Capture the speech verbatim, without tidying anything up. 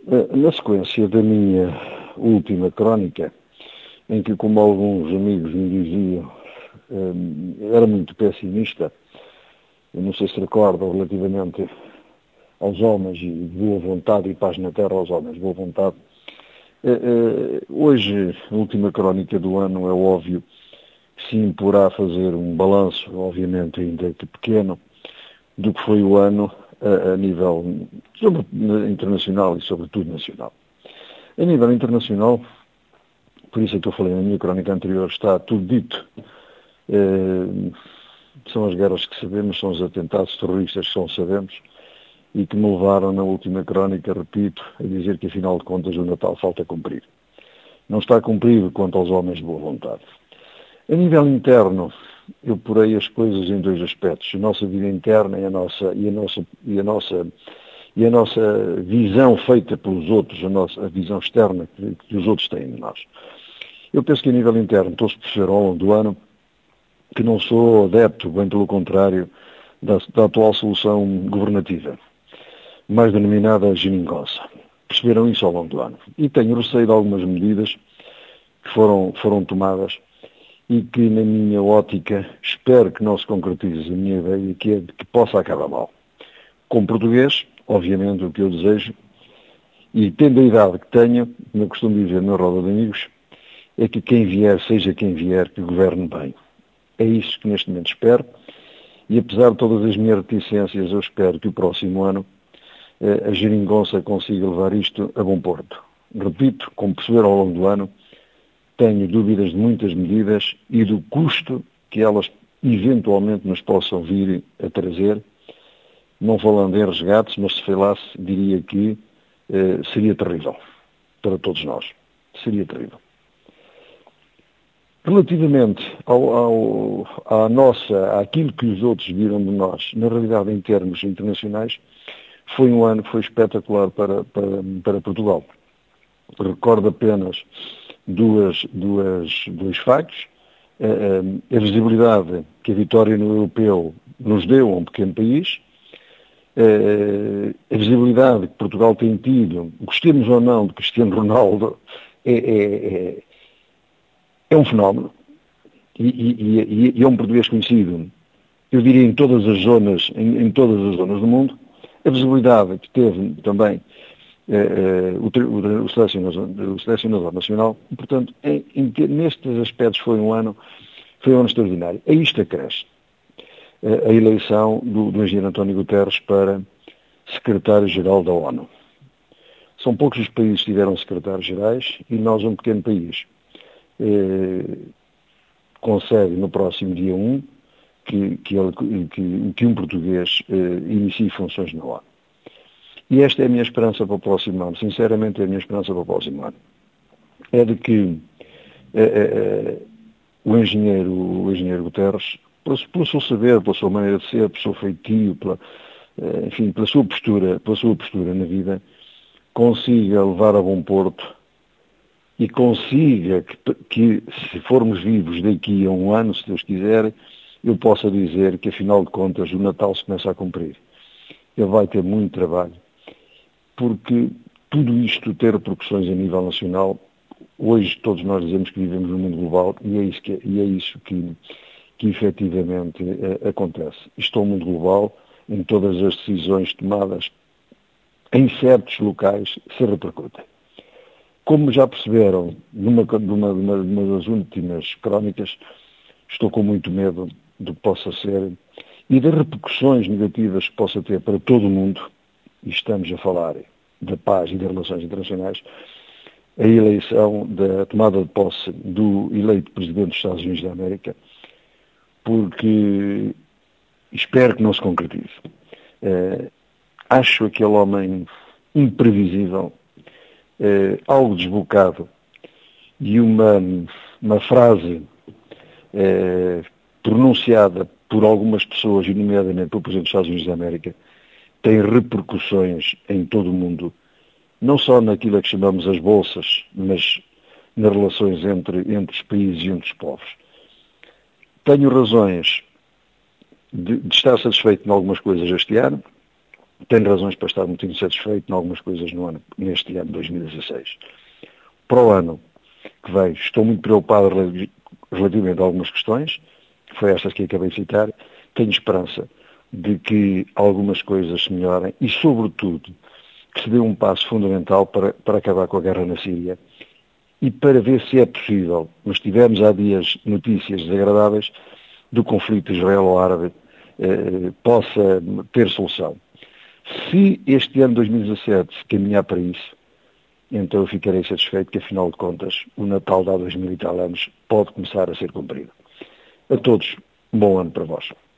Na sequência da minha última crónica, em que, como alguns amigos me diziam, era muito pessimista, eu não sei se recordam, relativamente aos homens e de boa vontade e paz na terra aos homens de boa vontade. Hoje, a última crónica do ano, é óbvio, se imporá fazer um balanço, obviamente ainda que pequeno, do que foi o ano a, a nível sobre, internacional e sobretudo nacional. A nível internacional, por isso é que eu falei na minha crónica anterior, está tudo dito. Eh, são as guerras que sabemos, são os atentados terroristas que são sabemos, e que me levaram na última crónica, repito, a dizer que afinal de contas o Natal falta cumprir. Não está cumprido quanto aos homens de boa vontade. A nível interno, eu porei as coisas em dois aspectos: a nossa vida interna e a nossa, e a nossa, e a nossa, e a nossa visão feita pelos outros, a, nossa, a visão externa que, que os outros têm de nós. Eu penso que a nível interno, estou-se a perceber ao longo do ano, que não sou adepto, bem pelo contrário, da, da atual solução governativa, mais denominada geringonça. Perceberam isso ao longo do ano. E tenho receio de algumas medidas que foram, foram tomadas e que, na minha ótica, espero que não se concretize a minha ideia, que é de que possa acabar mal. Com português, obviamente, o que eu desejo, e tendo a idade que tenho, como eu costumo dizer na roda de amigos, é que quem vier, seja quem vier, que governe bem. É isso que neste momento espero, e apesar de todas as minhas reticências, eu espero que o próximo ano eh, a geringonça consiga levar isto a bom porto. Repito, como perceberam ao longo do ano, tenho dúvidas de muitas medidas e do custo que elas eventualmente nos possam vir a trazer, não falando em resgates, mas se falasse, diria que eh, seria terrível para todos nós. Seria terrível. Relativamente ao, ao, à nossa, àquilo que os outros viram de nós, na realidade em termos internacionais, foi um ano que foi espetacular para, para, para Portugal. Recordo apenas duas, duas, dois factos: a, a visibilidade que a vitória no europeu nos deu a um pequeno país, a visibilidade que Portugal tem tido, gostemos ou não de Cristiano Ronaldo, é, é, é É um fenómeno, e, e, e é um português conhecido, eu diria, em todas as zonas, em, em todas as zonas do mundo. A visibilidade que teve também eh, o, o, o, selecionador, o selecionador nacional, e, portanto, em, em, nestes aspectos foi um ano, foi um ano extraordinário. A isto acresce eh, a eleição do, do engenheiro António Guterres para secretário-geral da ONU. São poucos os países que tiveram secretários-gerais, e nós, um pequeno país, Eh, consegue no próximo dia um que, que, ele, que, que um português eh, inicie funções na ONU. E esta é a minha esperança para o próximo ano, sinceramente é a minha esperança para o próximo ano. É de que eh, eh, o, engenheiro, o engenheiro Guterres, pelo, pelo seu saber, pela sua maneira de ser, pelo seu feitio, pela, eh, enfim, pela sua postura, pela sua postura na vida, consiga levar a bom porto e consiga que, que, se formos vivos daqui a um ano, se Deus quiser, eu possa dizer que, afinal de contas, o Natal se começa a cumprir. Ele vai ter muito trabalho, porque tudo isto tem repercussões a nível nacional. Hoje todos nós dizemos que vivemos num mundo global, e é isso que, e é isso que, que efetivamente é, acontece. Isto é um mundo global, em todas as decisões tomadas em certos locais se repercutem. Como já perceberam numa, numa, numa, numa das últimas crónicas, estou com muito medo do que possa ser e das repercussões negativas que possa ter para todo o mundo, e estamos a falar da paz e das relações internacionais, a eleição, da tomada de posse do eleito Presidente dos Estados Unidos da América, porque espero que não se concretize. Uh, acho aquele homem imprevisível, Eh, algo desbocado, e uma, uma frase eh, pronunciada por algumas pessoas, e nomeadamente pelo Presidente dos Estados Unidos da América, tem repercussões em todo o mundo, não só naquilo que chamamos as bolsas, mas nas relações entre, entre os países e entre os povos. Tenho razões de, de estar satisfeito em algumas coisas este ano, tenho razões para estar muito insatisfeito em algumas coisas no ano, neste ano de dois mil e dezasseis. Para o ano que vem, estou muito preocupado relativamente a algumas questões, que foi estas que acabei de citar. Tenho esperança de que algumas coisas se melhorem e, sobretudo, que se dê um passo fundamental para, para acabar com a guerra na Síria e para ver se é possível, nós tivemos há dias notícias desagradáveis do conflito israelo-árabe, eh, possa ter solução. Se este ano dois mil e dezassete se caminhar para isso, então eu ficarei satisfeito que, afinal de contas, o Natal de há dois mil e tal anos pode começar a ser cumprido. A todos, um bom ano para vós.